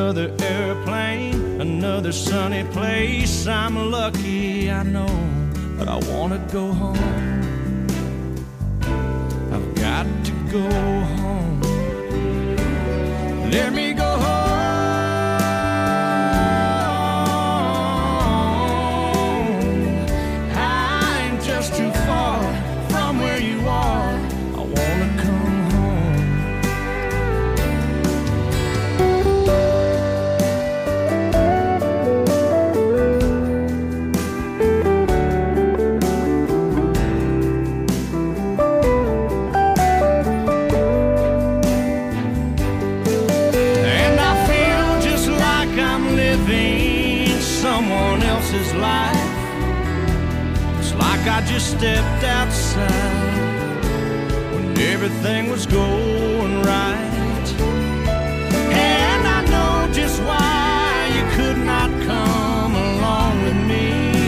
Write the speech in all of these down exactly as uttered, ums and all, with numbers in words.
another airplane, another sunny place. I'm lucky, I know, but I wanna go home. I've got to go home. Let me go home. I ain't just too far from where you are. I wanna come home. And I feel just like I'm living someone else's life. It's like I just stepped outside when everything was going right. And I know just why you could not come along with me.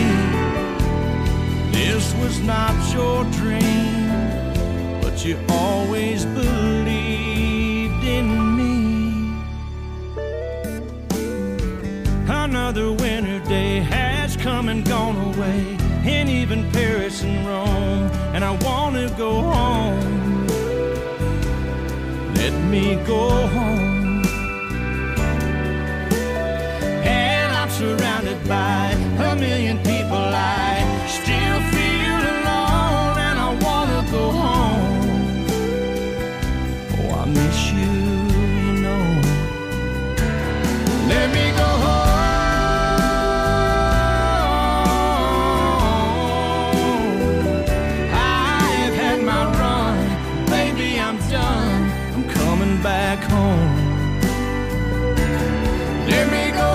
This was not your dream, but you always believed in me. Another winter day has come and gone away, and even Paris and Rome, and I wanna go home. Let me go home. And I'm surrounded by a million people. I still feel alone, and I wanna go home. Oh, I miss you, you know. Let me go home. Back home. Let me go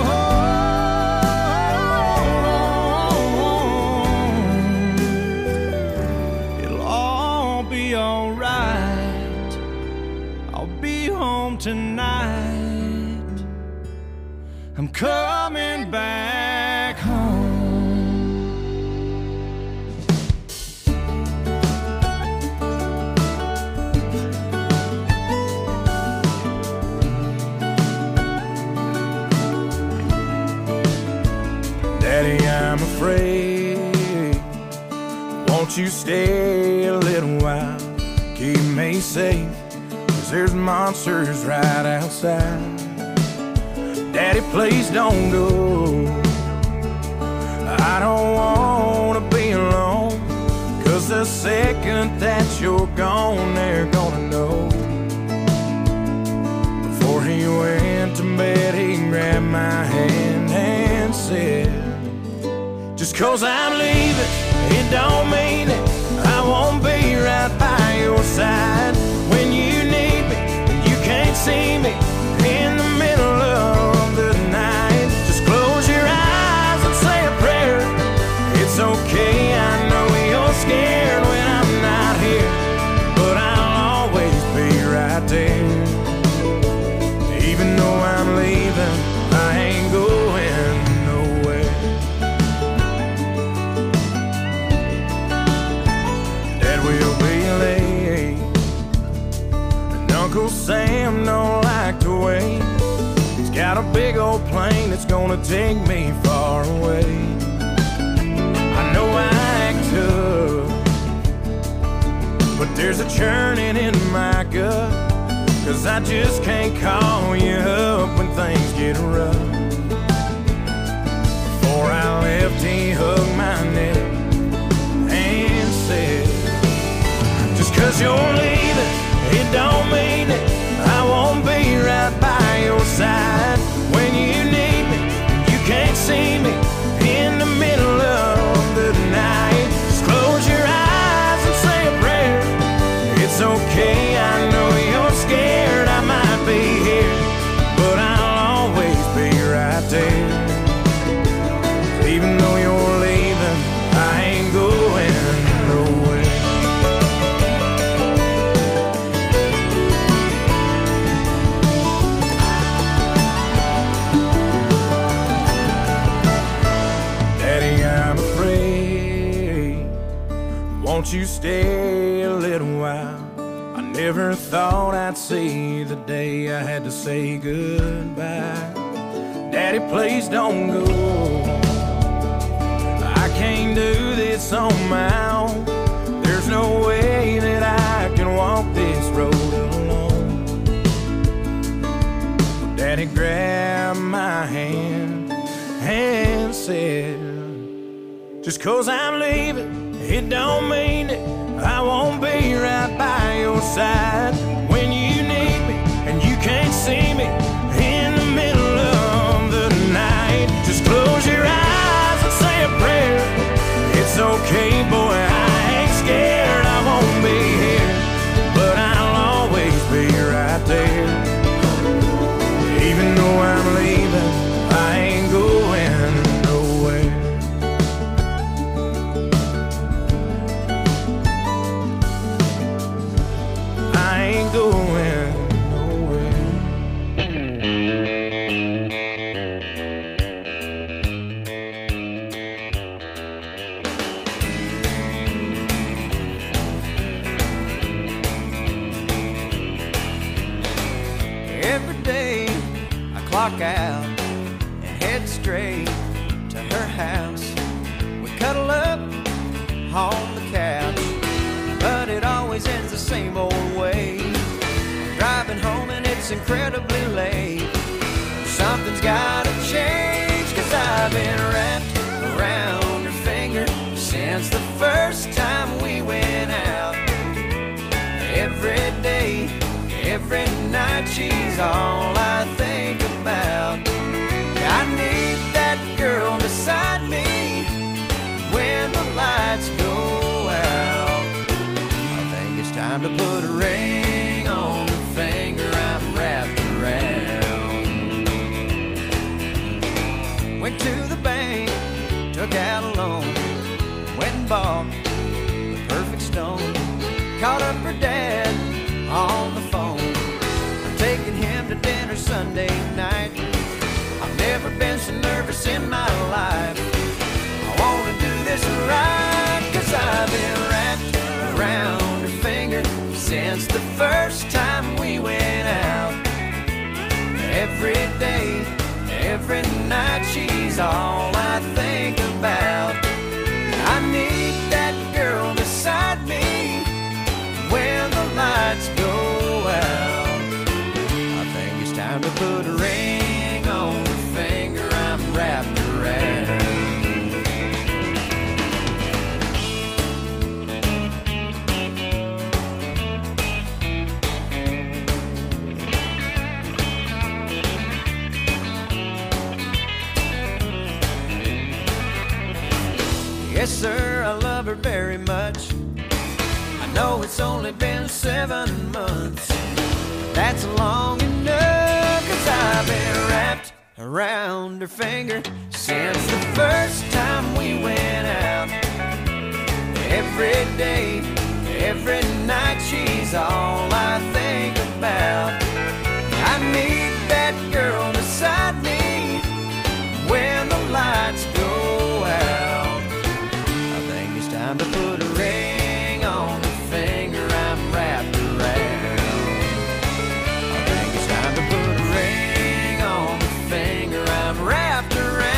home. It'll all be alright. I'll be home tonight. I'm coming back home. Daddy, I'm afraid. Won't you stay a little while? Keep me safe, 'cause there's monsters right outside. Daddy, please don't go. I don't wanna be alone, 'cause the second that you're gone, they're gonna know. Before he went to bed, he grabbed my hand and said, just 'cause I'm leaving, it don't mean that I won't be right by your side. When you need me, you can't see me in the middle of the night. Just close your eyes and say a prayer. It's okay, I know you're scared when I'm not here, but I'll always be right there. Even though I'm leaving, I ain't going nowhere. Dad will be late, and Uncle Sam don't like to wait. He's got a big old plane that's gonna take me far away. I know I act tough, but there's a churning in my gut, 'cause I just can't call you up when things get rough. Before I left, he hugged my neck and said, just 'cause you're leaving, it don't mean that I won't be right by your side. When you need me, you can't see me in the middle of the night. Just close your eyes and say a prayer. It's okay, I know you're scared, I might be here, but I'll always be right there. Even though you're leaving, I ain't going nowhere. Daddy, I'm afraid. Won't you stay a little while? I never thought I'd see the day I had to say goodbye. Daddy, please don't go. I can't do this on my own. There's no way that I can walk this road alone. Daddy grabbed my hand and said, just 'cause I'm leaving, it don't mean that I won't be right by your side when you need me and you can't see me in the middle of the night. Just close your eyes and say a prayer. It's okay, boy, I ain't scared. I won't be here, but I'll always be right there. Even though I'm leaving, I ain't going nowhere. I ain't going nowhere. Every day I clock out and head straight to her house. We cuddle up on the couch, but it always ends the same old way. I'm driving home and it's incredibly late. Something's gotta change, 'cause I've been wrapped around her finger since the first time we went out. Every day, every night, she's all I think about. I need that girl beside me when the lights go out. I think it's time to put a ring on the finger I'm wrapped around. Went to the bank, took out a loan, went and bought the perfect stone. Called up her dad on the phone. I'm taking him to dinner Sunday night. I've never been so nervous in my life. I wanna do this right, 'cause I've been wrapped around her finger since the first time we went out. Every day, every night, she's all I think about. I need that girl beside me when the lights go out. I think it's time to put a ring on the finger I'm wrapped around. Yes, sir, I love her very much. I know it's only been seven months. That's long enough, 'cause I've been wrapped around her finger since the first time we went out. Every day, every night, she's all I think about. I need that girl beside me when the lights go out. I think it's time to put a ring on the finger I'm wrapped around. I think it's time to put a ring on the finger I'm wrapped around.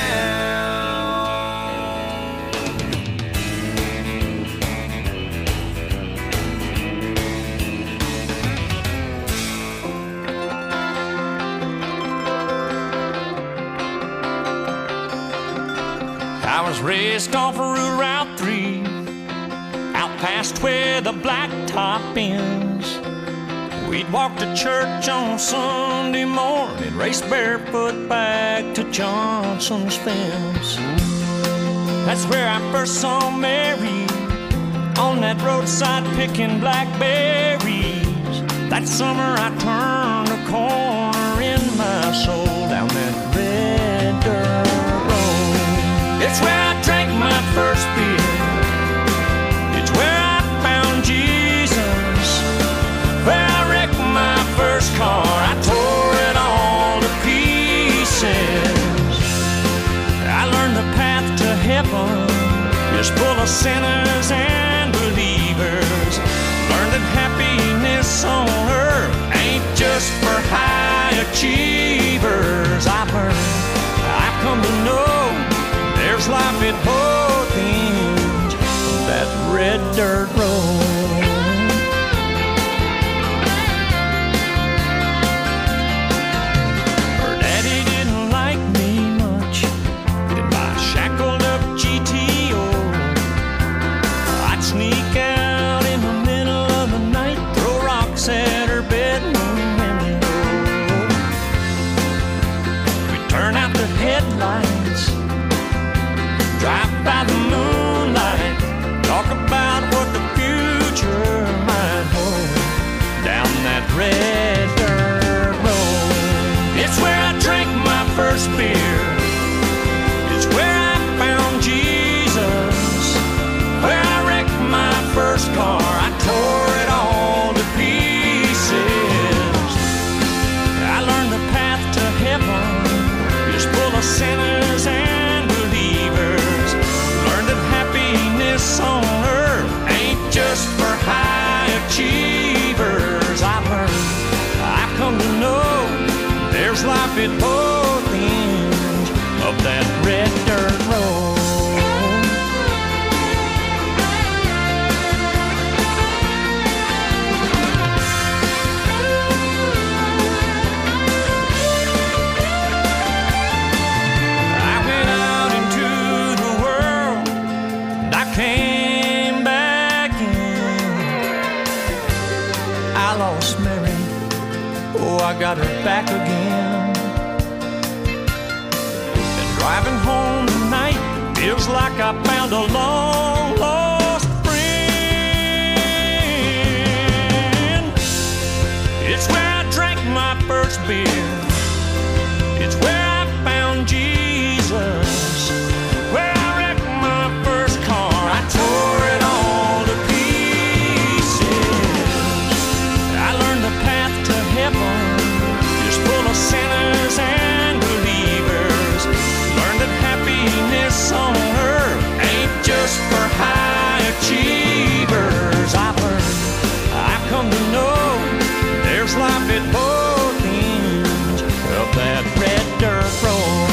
I was raised off of Route three, out past where the blacktop ends. We'd walk to church on Sunday morning, race barefoot back to Johnson's fence. That's where I first saw Mary, on that roadside picking blackberries. That summer I turned a corner in my soul down that red dirt road. It's where I drank my first beer. It's where I found Jesus. Where I wrecked my first car. I tore it all to pieces. I learned the path to heaven is full of sinners and believers. Learned that happiness on at both ends of that red dirt road. I went out into the world and I came back in. I lost Mary, oh, I got her back again. And driving home tonight feels like I found a long lost friend. It's where I drank my first beer. It's where I found Jesus. Where I wrecked my first car. I tore it all to pieces. I learned the path to heaven is full of sinners and believers. Learned that happiness on earth ain't just for high achievers. I've learned, I've come to know there's life at both ends of that red dirt road.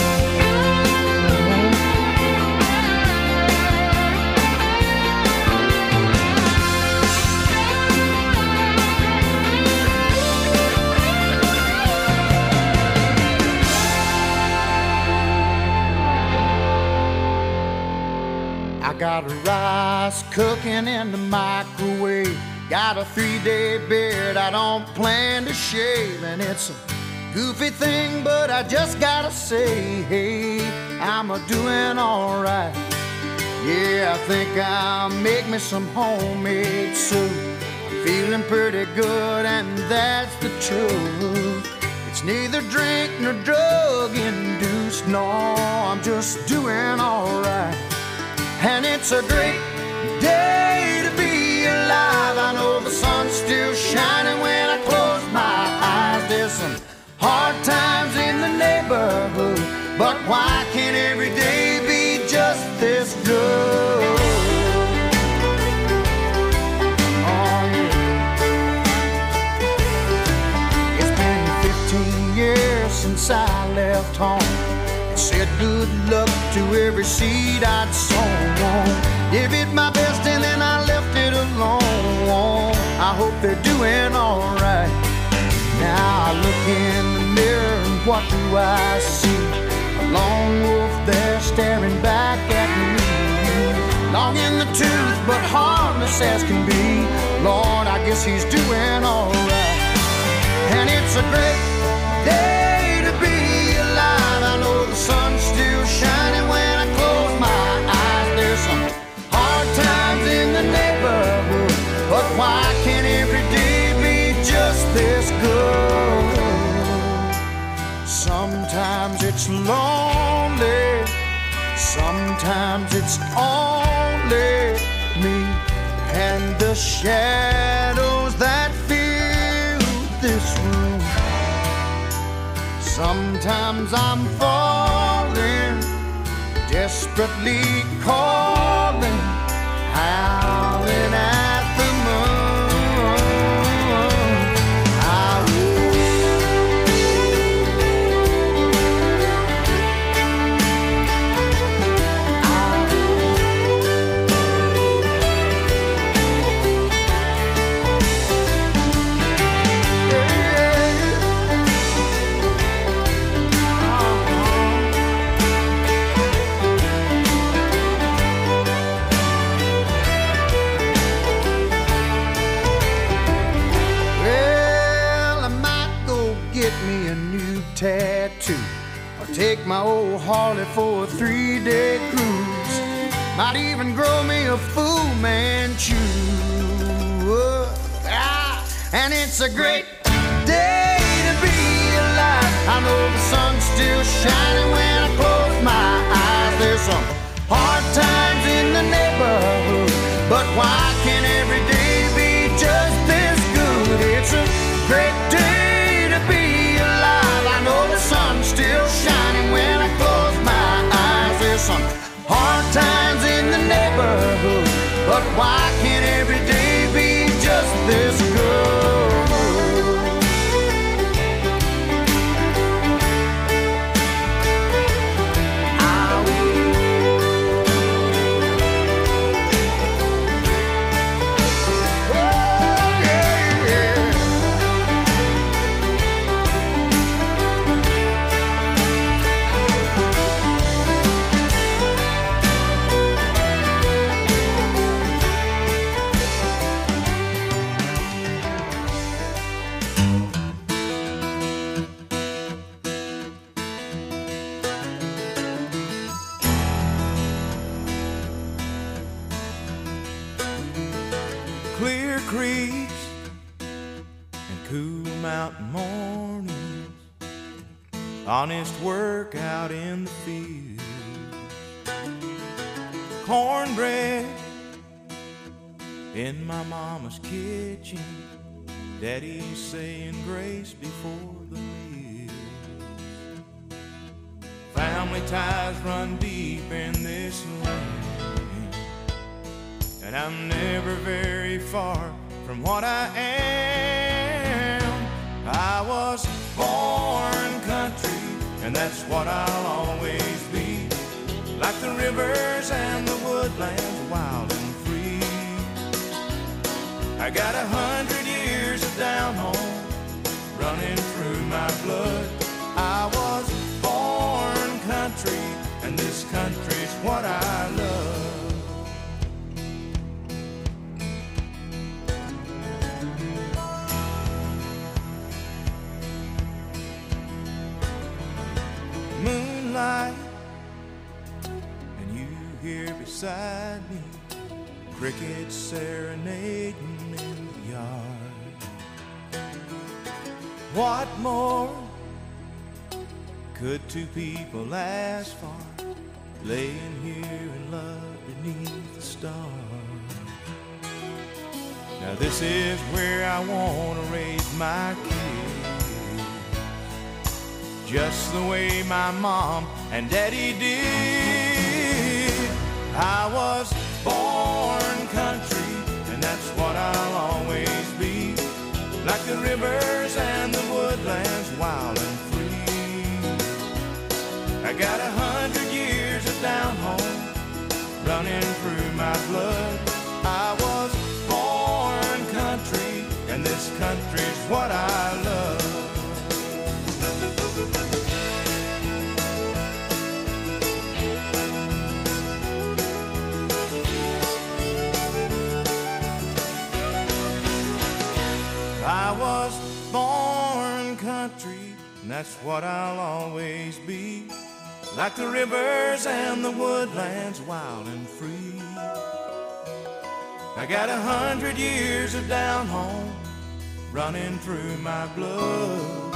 I got rice cooking in the microwave. Got a three-day beard I don't plan to shave. And it's a goofy thing, but I just gotta say, hey, I'm a doing all right. Yeah, I think I'll make me some homemade soup. I'm feeling pretty good, and that's the truth. It's neither drink nor drug-induced. No, I'm just doing all right. And it's a great day to be alive. I know the sun's still shining when I close my eyes. There's some hard times in the neighborhood, but why can't every day be just this good? Oh, yeah. It's been fifteen years since I left home. Said good luck to every seed I'd sown. Gave it my best and then I left it alone. I hope they're doing all right. Now I look in the mirror and what do I see? A lone wolf there staring back at me. Long in the tooth but harmless as can be. Lord, I guess he's doing all right. And it's a great day to be alive. I know the sun's still shining when I close my eyes. There's some hard times in the neighborhood, but why can't every day be just this good? Sometimes it's lonely, sometimes it's only me and the shadows that fill this room. Sometimes I'm falling, desperately calling, howling at the moon. I tattoo, or take my old Harley for a three-day cruise. Might even grow me a Fu Manchu. Ah, and it's a great day to be alive. I know the sun's still shining when I close my eyes. There's some hard times in the neighborhood, but why can't every day be just this good? It's a great day to be alive. I know the sun's still shining when I close my eyes. There's some hard times in the neighborhood, but why can't every day be just this good? creeks and cool mountain mornings, honest work out in the field, cornbread in my mama's kitchen, Daddy saying grace before the meal. Family ties run deep in this land, and I'm never very far from what I am. I was born country, and that's what I'll always be, like the rivers and the woodlands, wild and free. I got a hundred years of down home running through my blood. I was born country, and this country's what I love. Moonlight, and you here beside me, crickets serenading in the yard. What more could two people ask for, laying here in love beneath the stars? Now this is where I want to raise my kids, just the way my mom and daddy did. I was born country, and that's what I'll always be, like the rivers and the woodlands, wild and free. I got a hundred years of down home running through my blood. I was born country, and this country's what I love. I was born country, and that's what I'll always be, like the rivers and the woodlands, wild and free. I got a hundred years of down home running through my blood.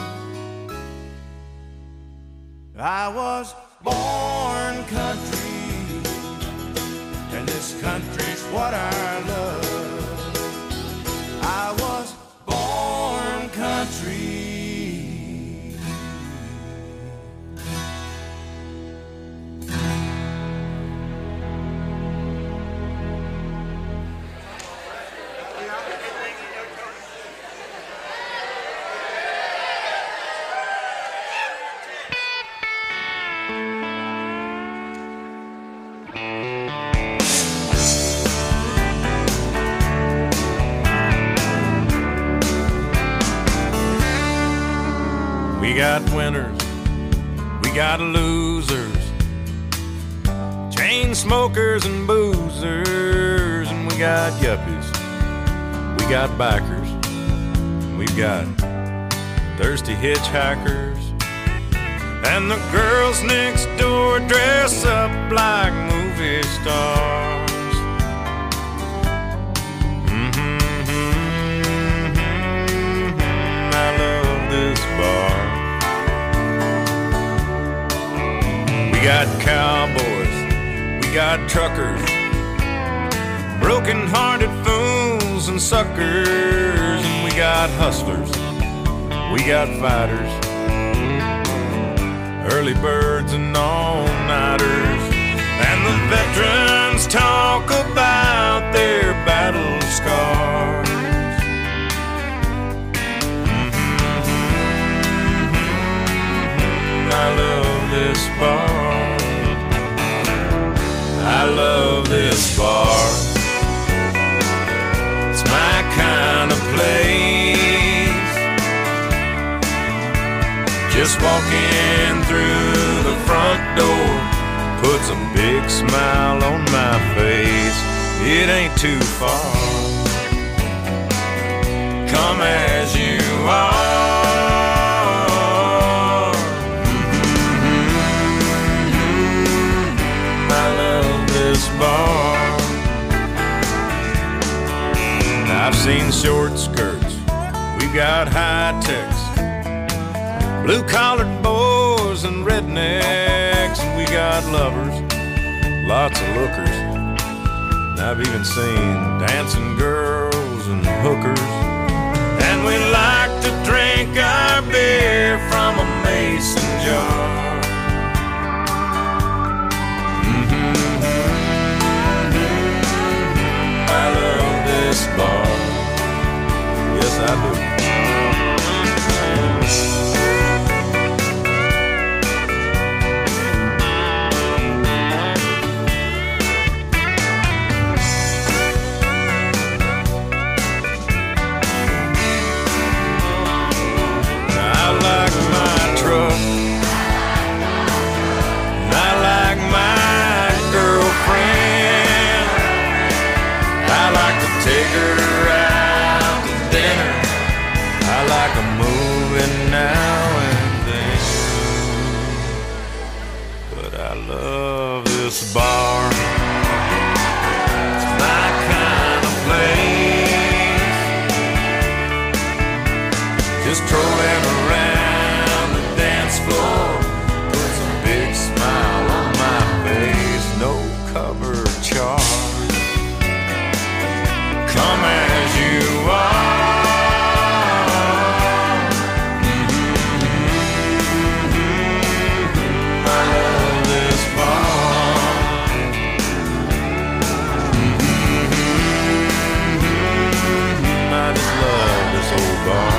I was born country, and this country's what I love. I was born country. We got winners, we got losers, chain smokers and boozers, and we got yuppies, we got bikers, we've got thirsty hitchhikers, and the girls next door dress up like movie stars. Mm-hmm, mm-hmm, I love this bar. We got cowboys, we got truckers, broken-hearted fools and suckers, and we got hustlers, we got fighters, early birds and all-nighters, and the veterans talk about their battle scars. Mm-hmm, I love this bar. I love this bar. It's my kind of place. Just walking through the front door puts a big smile on my face. It ain't too far. Come as you are. Bar. I've seen short skirts, we got high techs, blue-collared boys and rednecks, and we got lovers, lots of lookers. And I've even seen dancing girls and hookers. And we like to drink our beer from a mason jar. Mm-hmm. I love this bar. Yes, I do. Take her out to dinner. I like a movie now and then. But I love this bar. It's my kind of place. Just strolling around the dance floor puts a big smile on my face. No cover charge. Come as you are. Mm-hmm. I love this bar. Mm-hmm. I just love this old bar.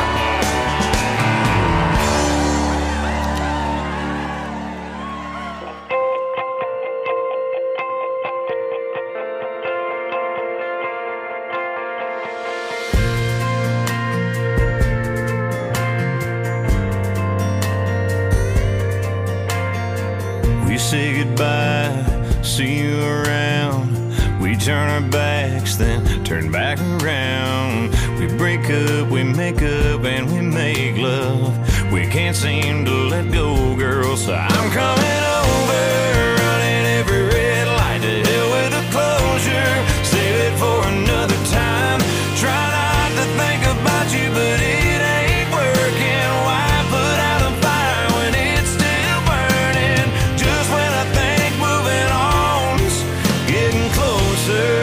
We say goodbye, see you around. We turn our backs, then turn back around. We break up, we make up, and we make love. We can't seem to let go, girl, so I'm coming over, running every red light to hell with the closure. Save it for another time. Try not to think about you, but it ain't working. Why put out a fire when it's still burning? Just when I think moving on's getting closer,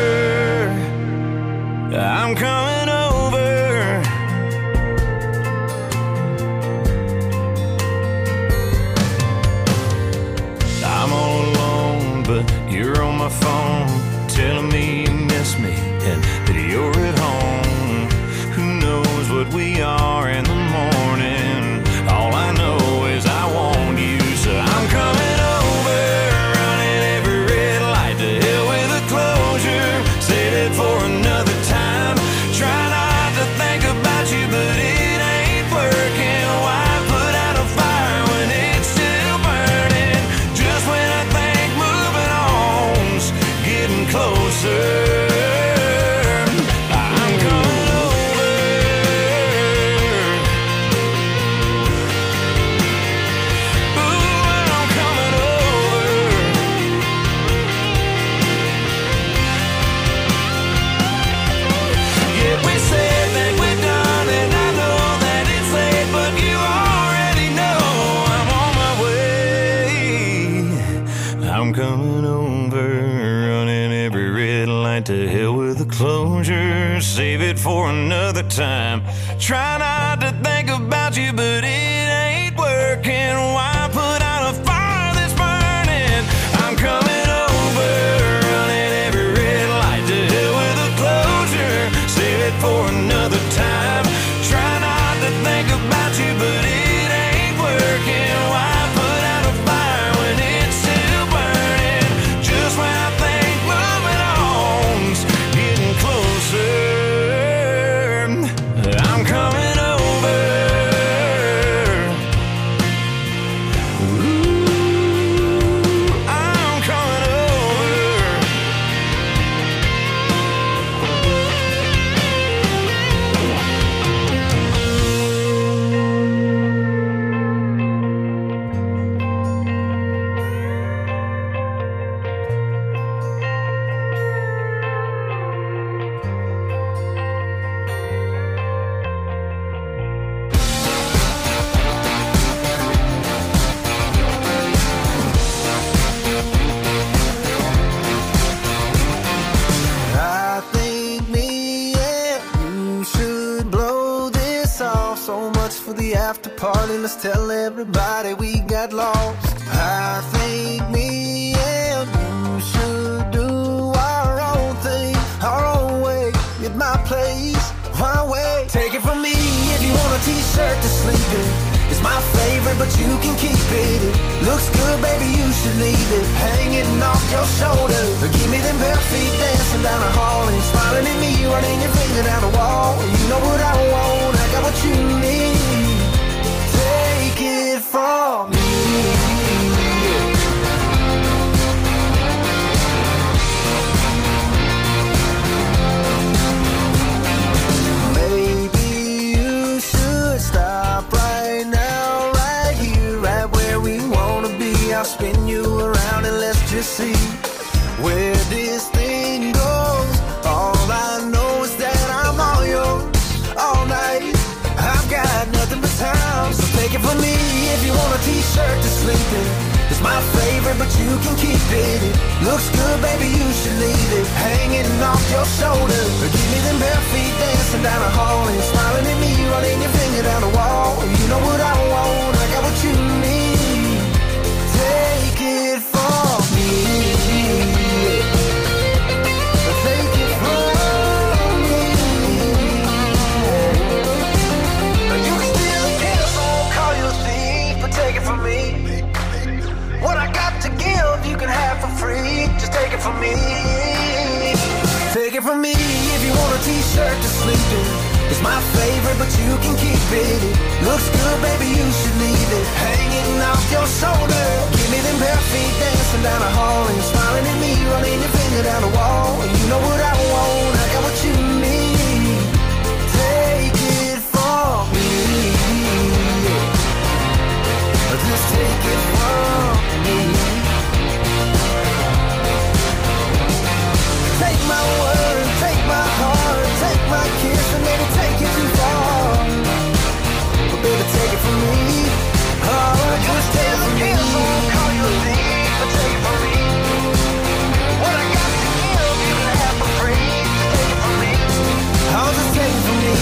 I'm coming over. I'm all alone, but you're on my phone, telling me you miss me and that you're at home. Who knows what we are in the morning? All I know is I want you, so I'm coming over, running every red light to hell with a closure. Save it for another time. Try not to think about you, but it ain't working. Why put out a fire when it's still burning? Just when I think moving on's getting closer, I'm coming over. Ooh, I'm coming over. Yeah, we said that we're done, and I know that it's late, but you already know I'm on my way. I'm coming over, running every red light to hell with a closure. Save it for another time. Try not to think about you, but it ain't working. Why put out a fire that's burning? I'm coming over, running every red light to hell with a closure. Save it for another time. Try not to think about you, but it ain't working. Why put out a fire when it's still burning? Just when I think moving on's getting closer, I'm coming over. Ooh, I'm coming over. after party, let's tell everybody we got lost. I think me and you should do our own thing, our own way, at my place, my way. Take it from me, if you want a t-shirt to sleep in, it's my favorite, but you can keep it. It looks good, baby, you should leave it hanging off your shoulder. Give me them bare feet dancing down the hall and smiling at me, running your finger down the wall. You know what I want, I got what you need. Take it from me. I'll spin you around and let's just see where this thing goes. All I know is that I'm all yours all night. I've got nothing but time, so take it from me. If you want a t-shirt to sleep in, it's my favorite, but you can keep it. It looks good, baby, you should leave it hanging off your shoulder. Give me them bare feet dancing down the hall and smiling at me, running your finger down the wall. You know what I want, I got what you need. Take it from me. Take it from me. You can still kill, so I won't call you a thief, but take it from me. What I got to give, you can have for free. Just take it from me. Take it from me. If you want a t-shirt to sleep in, it's my favorite, but you can keep it. It looks good, baby, you should leave it hanging off your shoulder. Give me them bare feet dancing down the hall and smiling at me, running your finger down the wall. You know what I want, I got what you need. Take it from me. Just take it from me. Take my word, take my heart, take my kiss, and maybe take it too far. But baby, take it from me. Oh, just take it from me. I won't call you a thief, but take it from me. What I got to give, you can have for free. Just take it from me. I'll just take it from me.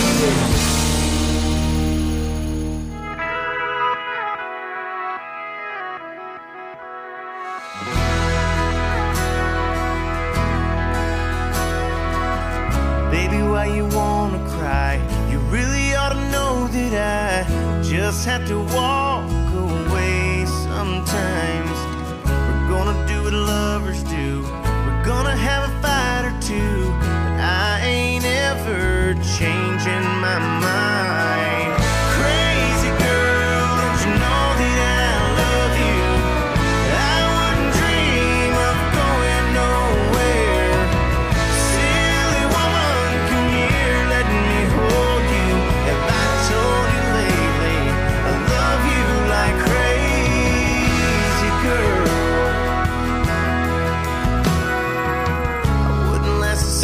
Baby, why you wanna cry? You really ought to know that I just have to walk away sometimes. We're gonna do what lovers do. We're gonna have a fight or two, but I ain't ever changing my mind. Crazy girl, don't you know that I love you? I wouldn't dream of going nowhere. Silly woman, come here, let me hold you. Have I told you lately I love you like crazy girl? I wouldn't last a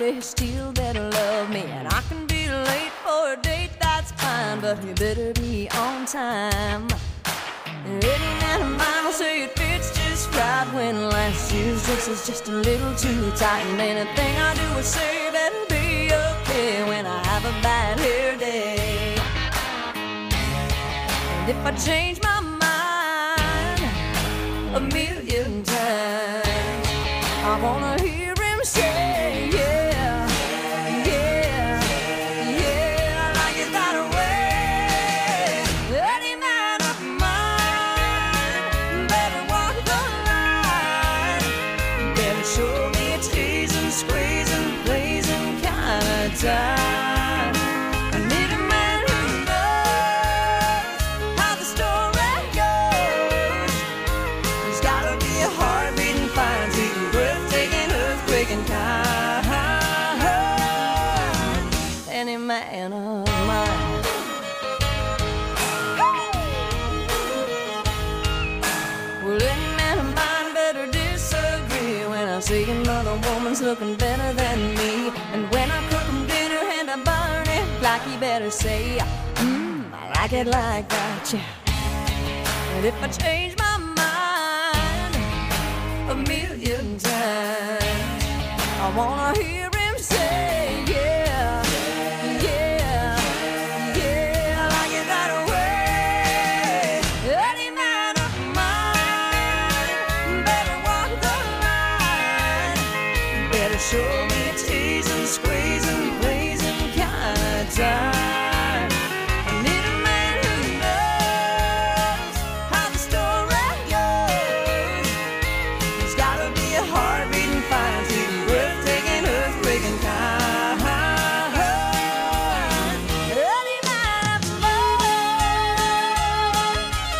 probably still better love me. And I can be late for a date, that's fine, but you better be on time. Any man of mine will say it fits just right when last year's dress is just a little too tight. And anything I do or say better be okay when I have a bad hair day. And if I change my mind a million times, I wanna hear him say, yeah, yeah, yeah, I like it that way. Any man of mine better walk the line, better show me a teasing, squeezing, blazing kind of time. I need a man who knows how the story goes. There's gotta be a heart-beating, fine-tuning, breathtaking, earthquaking kind. Any man of mine. Well, any man of mine better disagree when I see another woman's looking better than me. And when I cook him dinner and I burn it like, he better say, mmm, I like it like that, yeah. And if I change my mind a million times, I wanna hear him say, yeah, yeah, yeah, I like it that way. Any man of mine better walk the line, better show me a teasing, squeezing, blazing kind of time. I need a man who knows how the story goes. There's gotta be a heart-beating, fine-tuning, breathtaking, earthquaking kind. Any man of mine.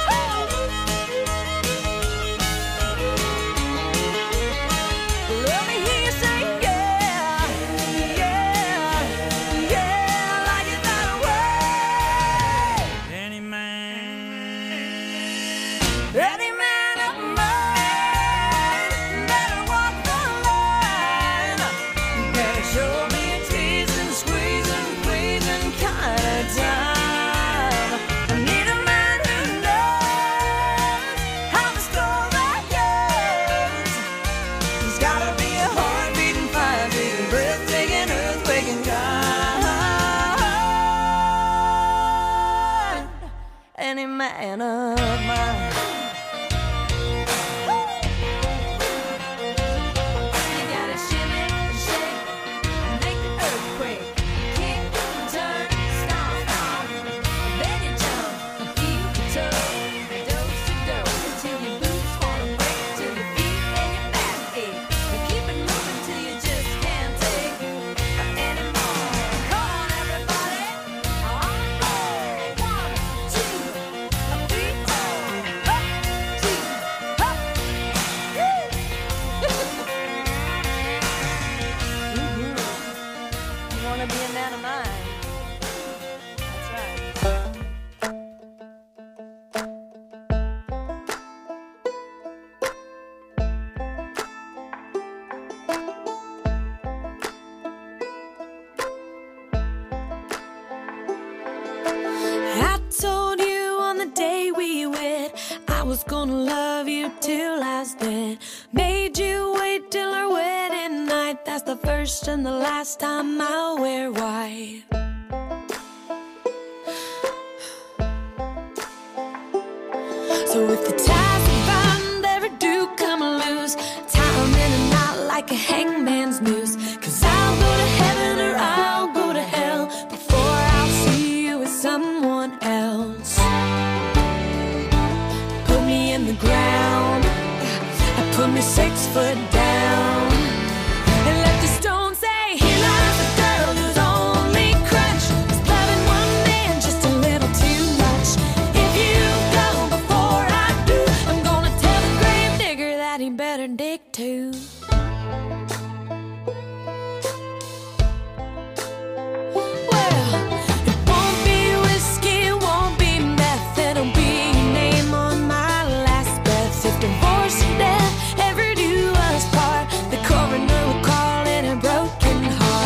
Let me hear you say, yeah, yeah, yeah, I like it that way. Any man, Any man of mine better walk the line, better show me a teasing, squeezing, pleasing kind of time. I need a man who knows how the story goes. There's gotta be a heart-beating, fire-beating, breathtaking, earthquaking kind. Any man of mine. You gotta shimmy, shake, and make the earthquake. Kick, turn, stomp, stomp. Then you jump and feel the toe. Dose to dose until your boots wanna break, till your feet and your back ache. But keep it moving till you just can't take anymore. Come on, everybody. On the floor. One, two, three, four. Up, two, up. Woo! Mhm. You wanna be a man of mine? That's right. I told you on the day we wed I was gonna love you till I was dead. Made you wait till our wedding night. That's the first and the last time I'll wear white. So if the ties are bound ever do come loose, tie 'em in a knot like a hangman's noose. 'Cause I'll go to heaven or I'll go to hell before I'll see you with someone else. Put me in the ground, put me six foot down, and let the stone say, here lies a girl whose only crutch is loving one man just a little too much. If you go before I do, I'm gonna tell the grave digger that he better dig too. Well, it won't be whiskey, it won't be meth, it'll be your name on my last breath. If divorce and death ever do us part, the coroner will call it a broken heart.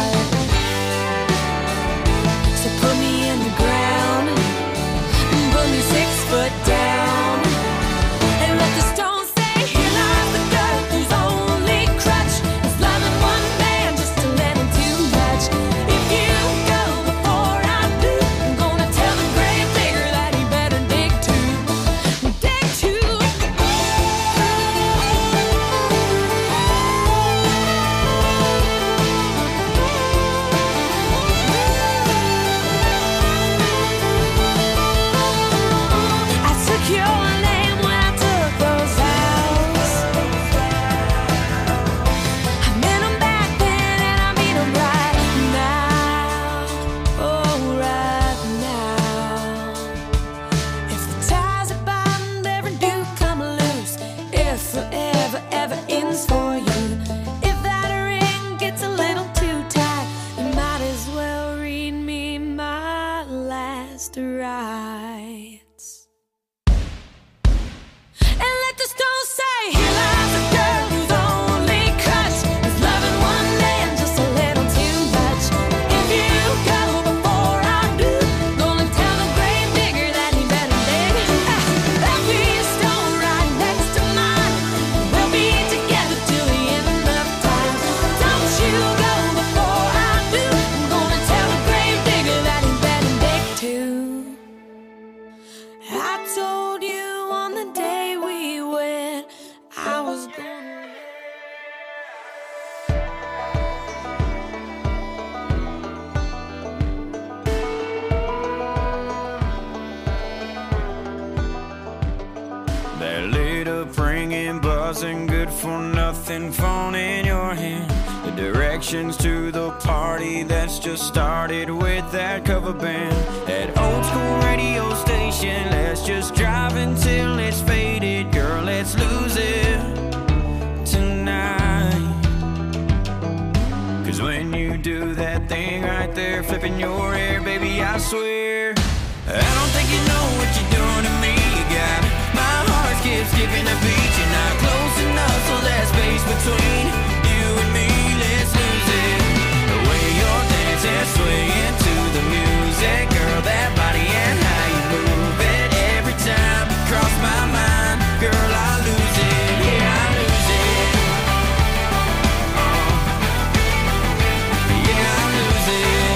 wasn't good for nothing, phone in your hand. The directions to the party that's just started with that cover band. That old school radio station, let's just drive until it's faded. Girl, let's lose it tonight. Cause when you do that thing right there, flipping your hair, baby, I swear I don't think you know what you're doing to me. You got my heart skips skipping a beat. You're not close enough, so that space between you and me, let's lose it. The way you're dancing, swaying to the music, girl, that body and how you move it. Every time you cross my mind, girl, I lose it. Yeah, I lose it. Oh. Yeah, I lose it.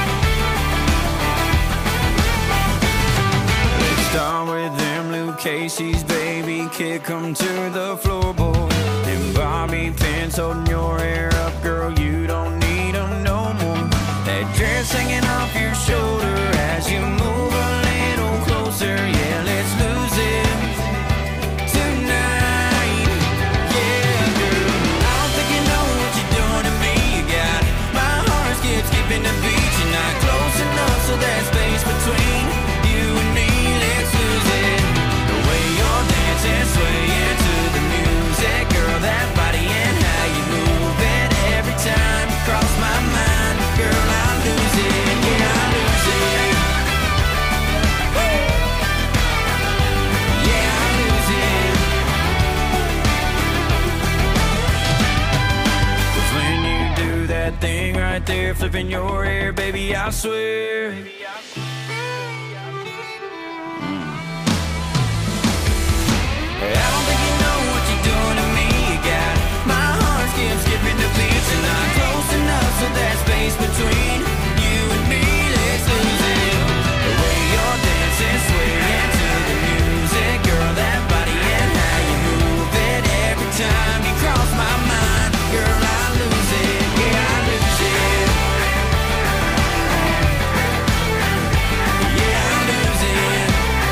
Let's start with them Luke Casey's, baby, kick 'em to the floorboard. Them bobby pins holding your hair up, girl, you don't need 'em no more. That dress hanging off your shoulder as you move a little closer. Yeah, let's lose it tonight. Yeah, girl, I don't think you know what you're doing to me. You got my heart skip skipping the beat. You're not close enough, so that space between you and me, let's lose it. The way you're dancing, swaying to the music, girl, that body and how you move it. Every time you cross my mind, girl, I lose it. Yeah, I lose it. Woo! Yeah, I lose it. Cause when you do that thing right there, flipping your hair, baby, I swear I don't think you know what you're doing to me. You got my heart skip skipping the beat. You're not close enough, so that space between you and me, let's lose it. The way you're dancing, swaying to the music, girl, that body and how you move it. Every time you cross my mind, girl, I lose it. Yeah, I lose it. Yeah, I lose it.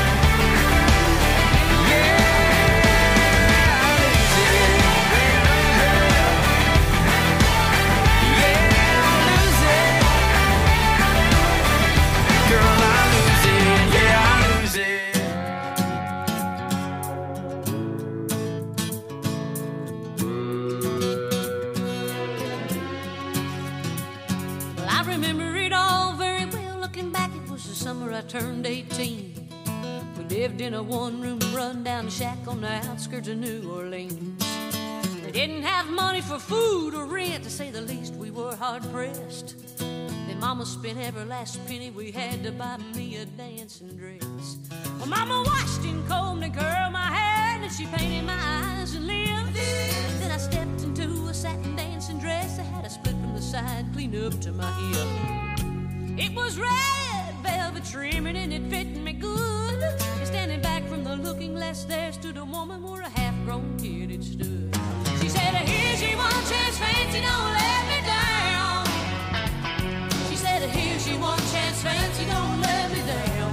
I turned eighteen. We lived in a one-room run-down shack on the outskirts of New Orleans. We didn't have money for food or rent, to say the least. We were hard-pressed. Then Mama spent every last penny we had to buy me a dancing dress. Well, Mama washed and combed and curled my hair, and then she painted my eyes and lips. Then I stepped into a satin dancing dress that had a split from the side clean up to my hip. It was red velvet trimming and it fit me good. And standing back from the looking glass there stood a woman where a half-grown kid had stood. She said, here's your one chance, fancy, don't let me down. She said, here's your one chance, fancy, don't let me down.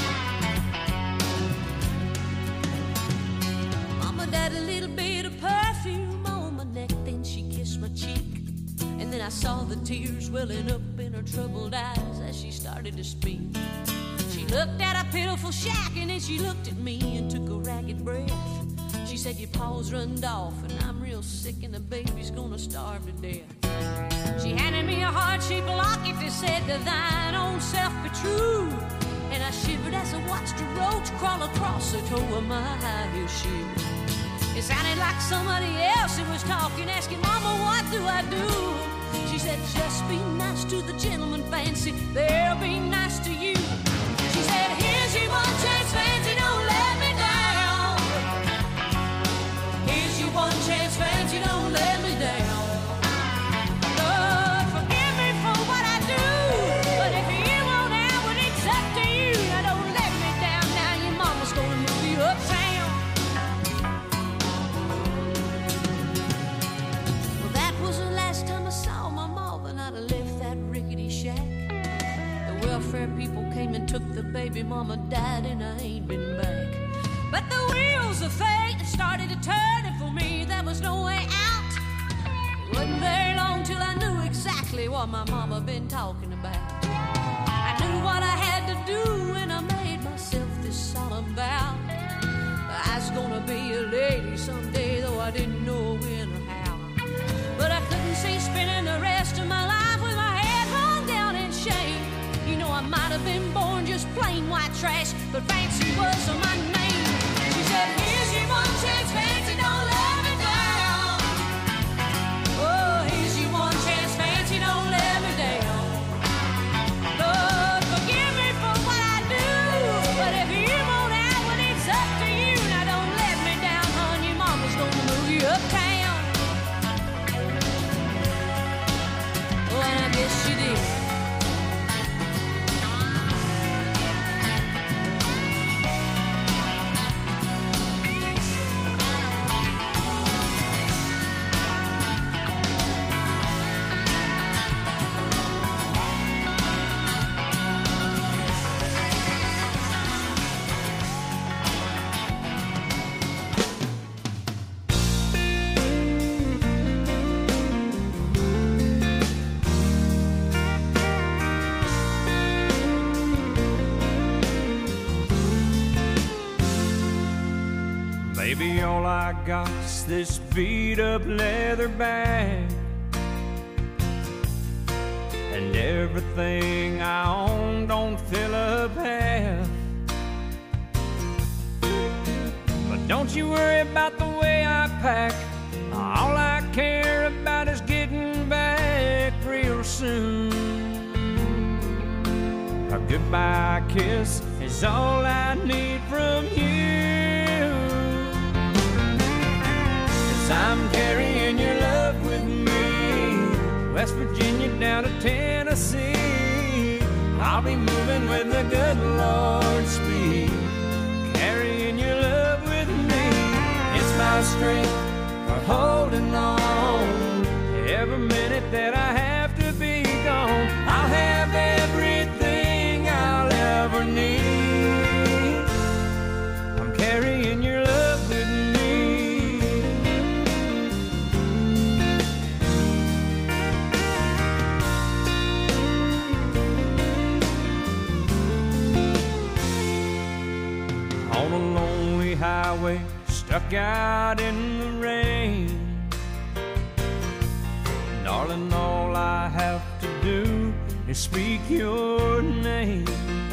Mama died a little bit of perfume on my neck, then she kissed my cheek. And then I saw the tears welling up in her troubled eyes as she started to speak. She looked at a pitiful shack and then she looked at me and took a ragged breath. She said, your paws runned off and I'm real sick and the baby's gonna starve to death. She handed me a heart-shaped locket that said, to thine own self be true. And I shivered as I watched a roach crawl across the toe of my high heel shoe. It sounded like somebody else who was talking, asking, Mama, what do I do? She said, just be nice to the gentleman, fancy, they'll be nice to you. She said, here's your one chance, fancy, don't let me down. Here's your one chance, fancy, don't let me down. Lord, forgive me for what I do, but if you want out, well, it's up to you. Now don't let me down, now your mama's gonna move you uptown. Welfare people came and took the baby, mama died and I ain't been back. But the wheels of fate started to turn, and for me was no way out. It wasn't very long till I knew exactly what my mama been talking about. I knew what I had to do when I made myself this solemn vow. I was gonna be a lady someday, though I didn't know when or how. But I couldn't see spending the rest of my life with my head hung down in shame. You know, I might have been born just plain white trash, but Fancy was my name. She said, here's your one chance, Fancy, don't let me down. Oh, here's your one chance, Fancy, don't let me down. Lord, forgive me for what I do, but if you won't have it, it's up to you. Now don't let me down, hon, your mama's gonna move you uptown. Oh, and I guess she did. Baby, all I got's this beat-up leather bag, and everything I own don't fill up half. But don't you worry about the way I pack. All I care about is getting back real soon. A goodbye kiss is all I need from you. I'm carrying your love with me, West Virginia down to Tennessee. I'll be moving with the good Lord's speed, carrying your love with me. It's my strength for holding on. Every minute that I have to be gone, I'll have everything I'll ever need. I'm carrying your love with me. On a lonely highway, stuck out in the rain. Darling, all I have to do is speak your name.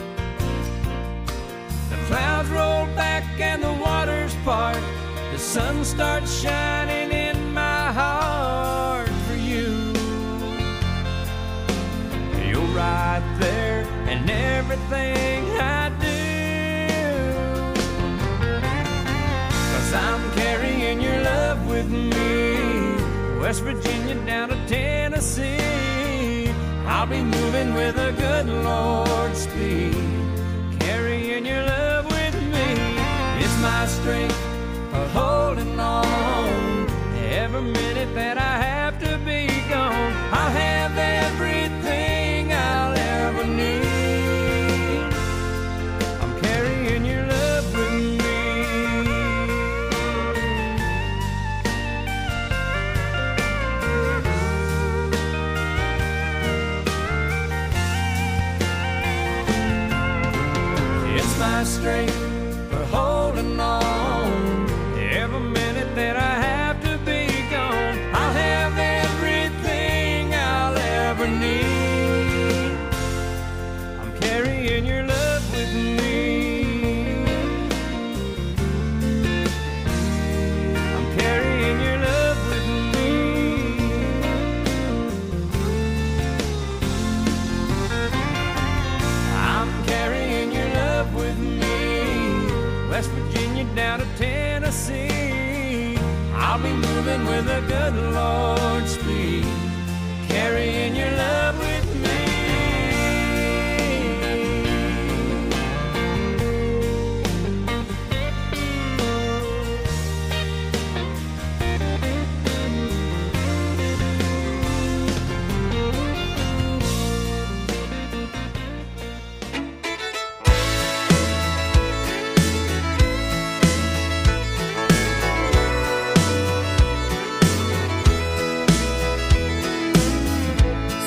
The clouds roll back and the waters part. The sun starts shining in my heart for you. You're right there in everything I do. I'm carrying your love with me, West Virginia down to Tennessee. I'll be moving with a good Lord's speed, carrying your love with me. It's my strength for holding on. Every minute that I have to be gone, I'll have everything I'll ever need. I'm carrying your love with me. My strength for holding on. Every minute that I have to be gone, I'll have everything I'll ever need. I'm carrying your love with me. I'm carrying your love with me. I'm carrying your love with me.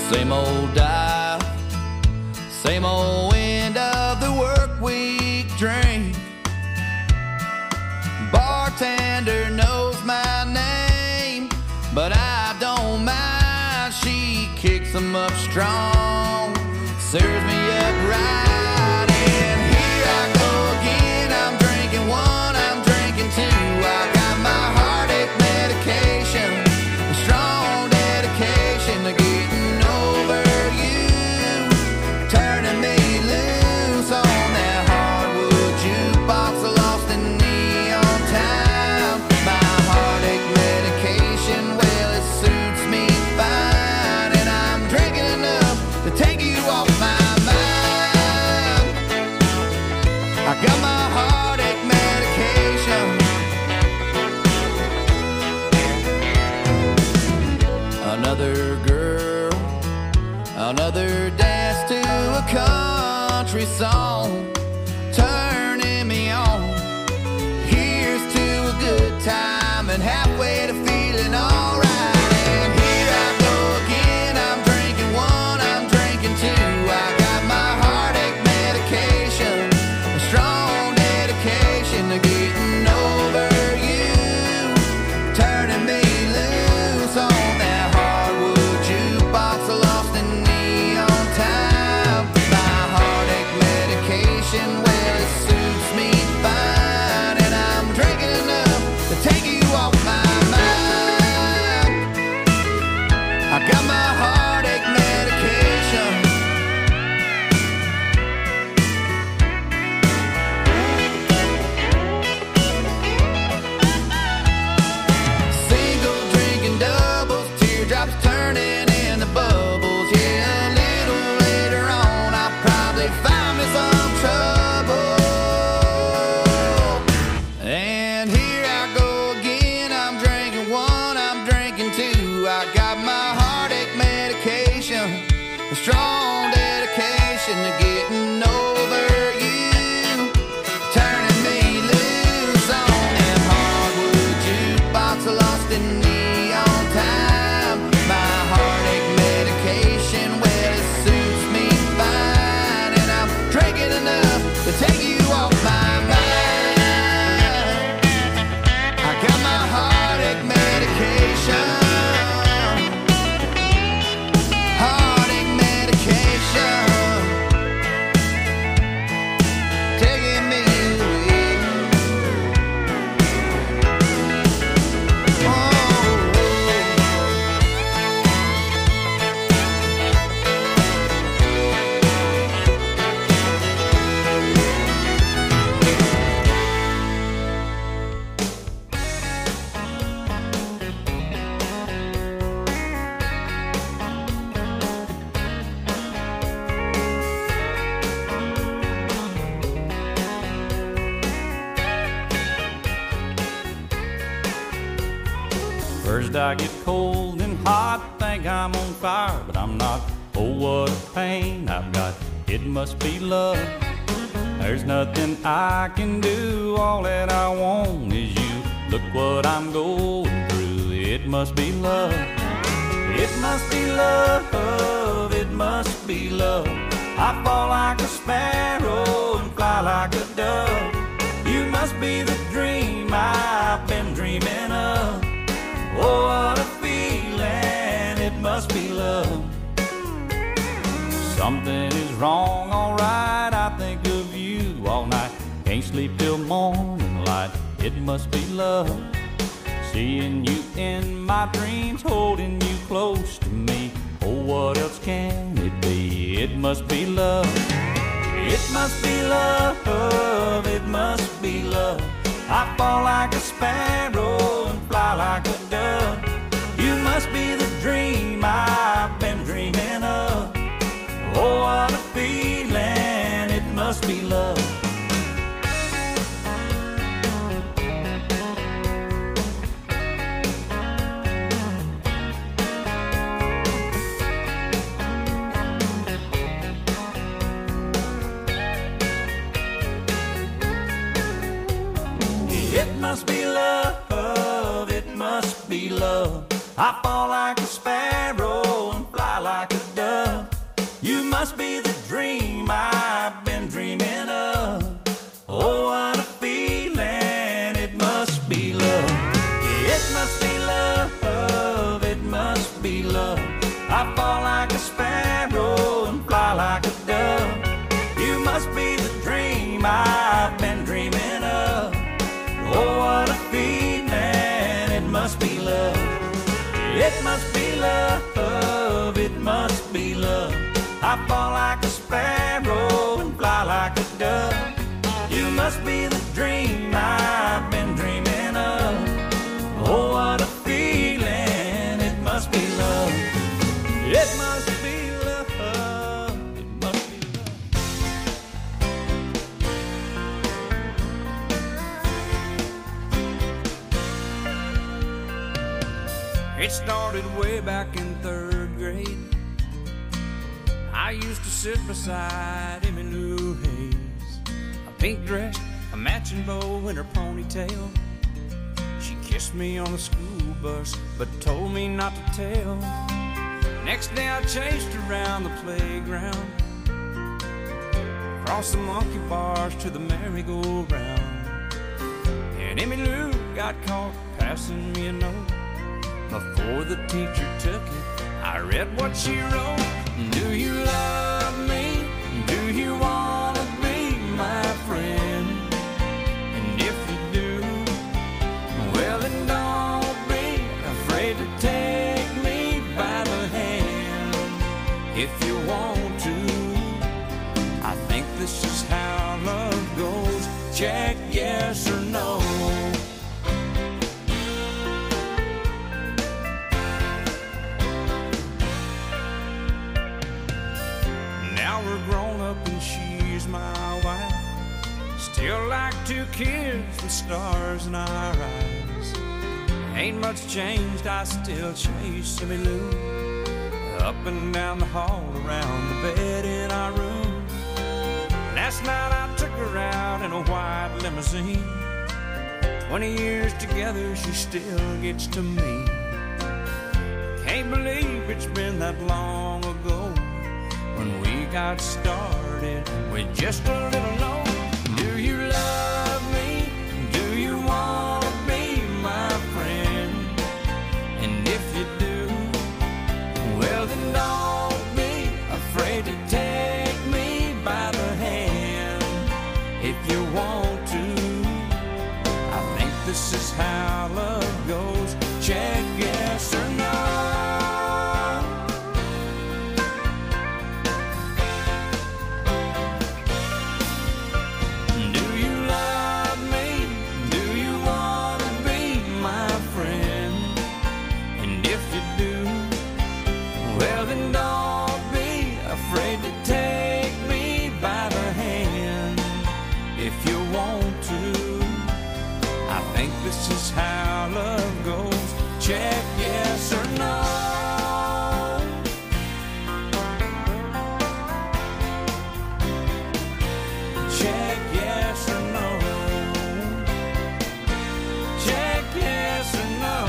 Same old dive, same old end of the work week drink. Bartender knows my name, but I don't mind. She kicks them up strong, serves me up right. And here I go again, I'm drinking one, I'm drinking two. I got my heartache medication, a strong dedication to getting over you, turning me loose on that hardwood jukebox, lost in neon time. My heartache medication, well, it suits me fine, and I'm drinking enough to take you off my mind. I got my heartache medication. Another girl, another dance to a country song, turning me on. Here's to a good time and halfway to feeling alright. And here I go again, I'm drinking one, I'm drinking two. I got my heartache medication, a strong dedication to getting over you, turning me loose on that hardwood jukebox, lost in neon time. My heartache medication, well, it suits me fine, and I'm drinking enough to take you off my mind. I got my heartache medication. Single drinking doubles, teardrops turning into bubbles. Yeah, a little later on, I'll probably find me some trouble. And here I go again, I'm drinking one, I'm drinking two. I got my heartache medication, a strong dedication to getting over you, turning me loose on that hardwood jukebox, lost in neon time. My heartache medication, well, it suits me fine, and I'm drinking enough to take you off my mind. I got my heartache medication, heartache medication, taking me away. Oh. First I get cold and hot, think I'm on fire, but I'm not. Oh, what a pain I've got, it must be love. There's nothing I can do, all that I want is you. Look what I'm going through, it must be love. It must be love, it must be love. I fall like a sparrow and fly like a dove. You must be the dream I've been dreaming of. Oh, what a feeling, it must be love. Something is wrong, alright, I think of you all night. Can't sleep till morning light, it must be love. Seeing you in my dreams, holding you close to me. Oh, what else can it be? It must be love. It must be love, it must be love. I fall like a sparrow and fly like a dove. You must be the dream I've been dreaming of. Oh, what a feeling, it must be love. It must be love, it must be love. I fall like a sparrow and fly like a dove. must be the dream I've been dreaming of. Oh, what a feeling, it must be love. It must be love, it must be love. I fall like a sparrow and fly like a dove. You must be the dream I've been dreaming of. Oh, what a feeling, it must be love. It must be love, it must be love. I fall like a sparrow and fly like a dove. You must be the dream I've been dreaming of. Oh, what a feeling, it must be love. It must be love, it must be love. It started way back in third grade. I used to sit beside Emmylou Hayes, a pink dress, a matching bow, and her ponytail. She kissed me on the school bus, but told me not to tell. Next day I chased her around the playground, across the monkey bars to the merry-go-round. And Emmylou got caught passing me a note. Before the teacher took it, I read what she wrote. Do you love me? Do you want to be my friend? And if you do, well then don't be afraid to take me by the hand. If you want to, I think this is how love goes. Check yes or no. We're grown up and she's my wife. Still like two kids with stars in our eyes. Ain't much changed, I still chase Emmylou up and down the hall, around the bed in our room. Last night I took her out in a white limousine. Twenty years together, she still gets to me. Can't believe it's been that long ago when we got started with just a little note. Do you love me? Do you want to be my friend? And if you do, well then don't be afraid to take me by the hand. If you want to, I think this is how love goes. Check yes or no. This is how love goes. Check yes or no. Check yes or no. Check yes or no.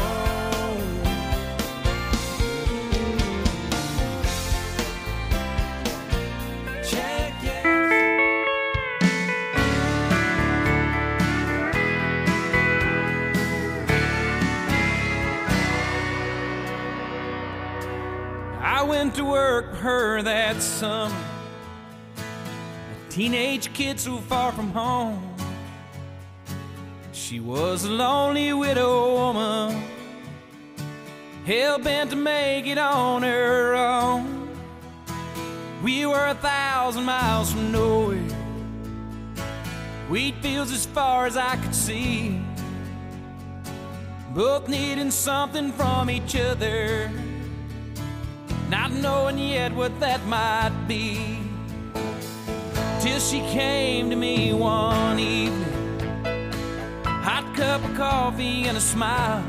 Check yes. I went to work for her that summer, a teenage kid so far from home. She was a lonely widow woman, hell-bent to make it on her own. We were a thousand miles from nowhere, wheat fields as far as I could see, both needing something from each other, not knowing yet what that might be. Till she came to me one evening, hot cup of coffee and a smile,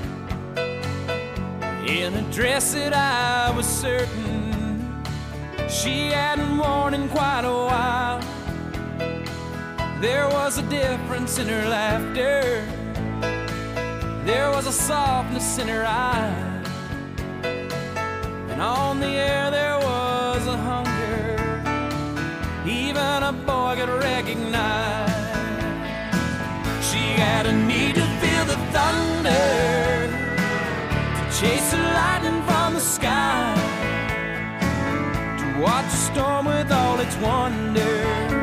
in a dress that I was certain she hadn't worn in quite a while. There was a difference in her laughter, there was a softness in her eye, and on the air there was a hunger lightning from the sky, to watch the storm with all its wonder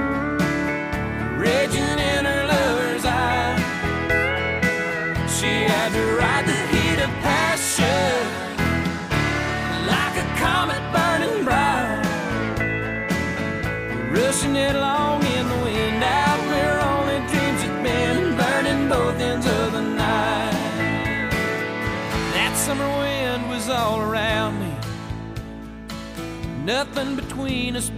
raging in her lover's eye. She had to ride the heat of passion like a comet burning bright, rushing it along in the wind out where only dreams had been, burning both ends of the night. That summer wind was all around me, nothing between us